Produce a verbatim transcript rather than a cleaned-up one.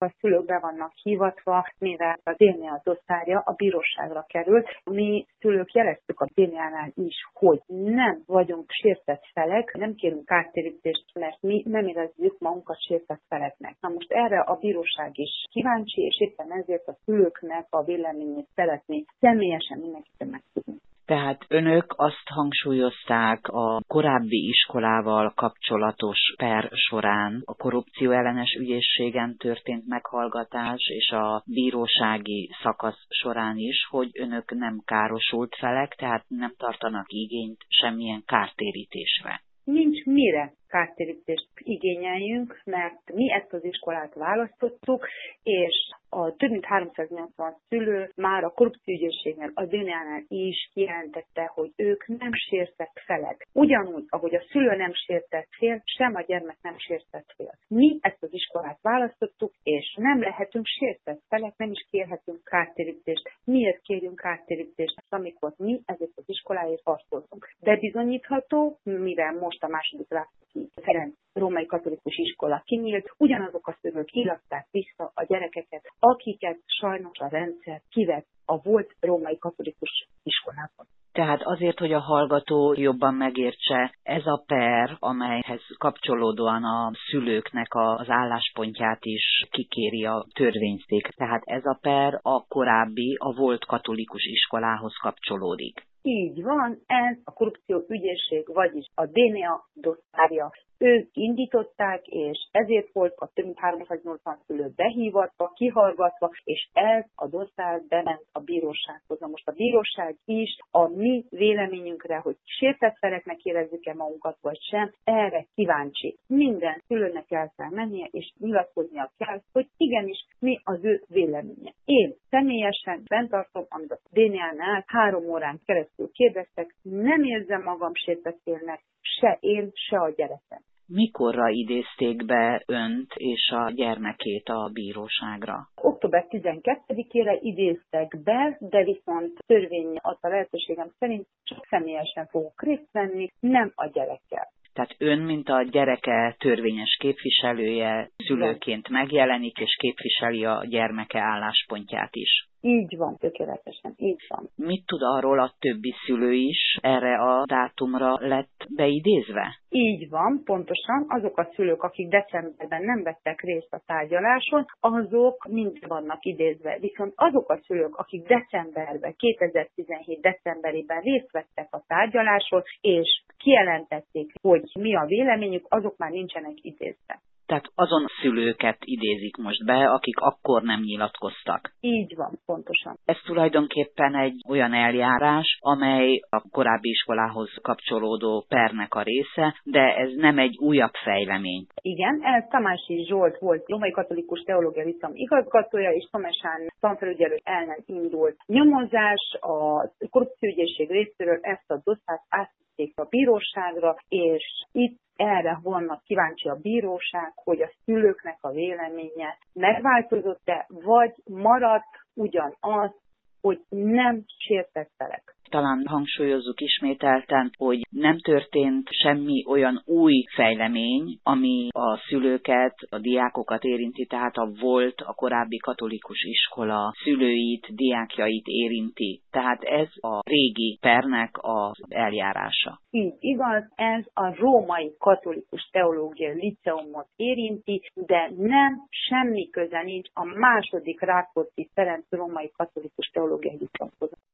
a szülők be vannak hivatva, mivel a dé en á dosszárja a bíróságra került. Mi szülők jeleztük a dé en á-nál is, hogy nem vagyunk sértett felek, nem kérünk kártérítést, mert mi nem érezzük magunkat sértett feleknek. Na most erre a bíróság is kíváncsi, és éppen ezért a szülőknek a véleményét szeretné személyesen mindenkitől megtudni. Tehát önök azt hangsúlyozták a korábbi iskolával kapcsolatos per során, a korrupcióellenes ügyészségen történt meghallgatás és a bírósági szakasz során is, hogy önök nem károsult felek, tehát nem tartanak igényt semmilyen kártérítésre. Nincs mire kártérítést igényeljünk, mert mi ezt az iskolát választottuk, és a több mint háromszáznyolcvan szülő már a korrupcióügyészségnél, a dé en á-nál is kijelentette, hogy ők nem sértett felek. Ugyanúgy, ahogy a szülő nem sértett fél, sem a gyermek nem sértett fél. Mi ezt az iskolát választottuk, és nem lehetünk sértett felek, nem is kérhetünk kártérítést. Miért kérjünk kártérítést, amikor mi ezért az iskoláért harcoltunk? De bizonyítható, mivel most a második Rákóczi Ferenc római katolikus iskola kinyílt, ugyanazok a szülők illatták vissza a gyerekeket, akiket sajnos a rendszer kivett a volt római katolikus iskolában. Tehát azért, hogy a hallgató jobban megértse, ez a per, amelyhez kapcsolódóan a szülőknek az álláspontját is kikéri a törvényszék. Tehát ez a per a korábbi, a volt katolikus iskolához kapcsolódik. Így van, ez a korrupcióügyészség, vagyis a dé en á dosszárja. Ők indították, és ezért volt a több mint háromszáznyolcvan szülő behívatva, kihallgatva, és ez a dosszár bement a bírósághoz. Na most a bíróság is a mi véleményünkre, hogy sértett feleknek érezzük-e magunkat, vagy sem, erre kíváncsi. Minden szülőnek el kell mennie, és nyilatkoznia kell, hogy igenis mi az ő véleménye. Én személyesen fenntartom, amit a dé en á-nál három órán keresztül kérdeztek, nem érzem magam sértett félnek, se én, se a gyerekem. Mikorra idézték be önt és a gyermekét a bíróságra? október tizenkettedikére idéztek be, de viszont törvény adta lehetőségem szerint csak személyesen fogok részt venni, nem a gyerekkel. Tehát ön, mint a gyereke törvényes képviselője, szülőként megjelenik, és képviseli a gyermeke álláspontját is. Így van, tökéletesen, így van. Mit tud arról a többi szülő is erre a dátumra lett beidézve? Így van, pontosan. Azok a szülők, akik decemberben nem vettek részt a tárgyaláson, azok mind vannak idézve. Viszont azok a szülők, akik decemberben, kétezer-tizenhét decemberében részt vettek a tárgyaláson, és kijelentették, hogy mi a véleményük, azok már nincsenek idézve. Tehát azon szülőket idézik most be, akik akkor nem nyilatkoztak. Így van, pontosan. Ez tulajdonképpen egy olyan eljárás, amely a korábbi iskolához kapcsolódó pernek a része, de ez nem egy újabb fejlemény. Igen, ez Tamási Zsolt volt római katolikus teológiai liceum igazgatója, és Tomesán tanfelügyelő ellen indult nyomozás. A korrupcióügyészség részéről ezt a dosszát átvitték a bíróságra, és itt erre vannak kíváncsi a bíróság, hogy a szülőknek a véleménye megváltozott-e, vagy maradt ugyanaz, hogy nem sértett felek. Talán hangsúlyozzuk ismételten, hogy nem történt semmi olyan új fejlemény, ami a szülőket, a diákokat érinti, tehát a volt, a korábbi katolikus iskola szülőit, diákjait érinti. Tehát ez a régi pernek az eljárása. Így igaz, ez a római katolikus teológiai liceumot érinti, de nem, semmi köze nincs a második Rákóczi Ferenc római katolikus teológiai liceumhoz.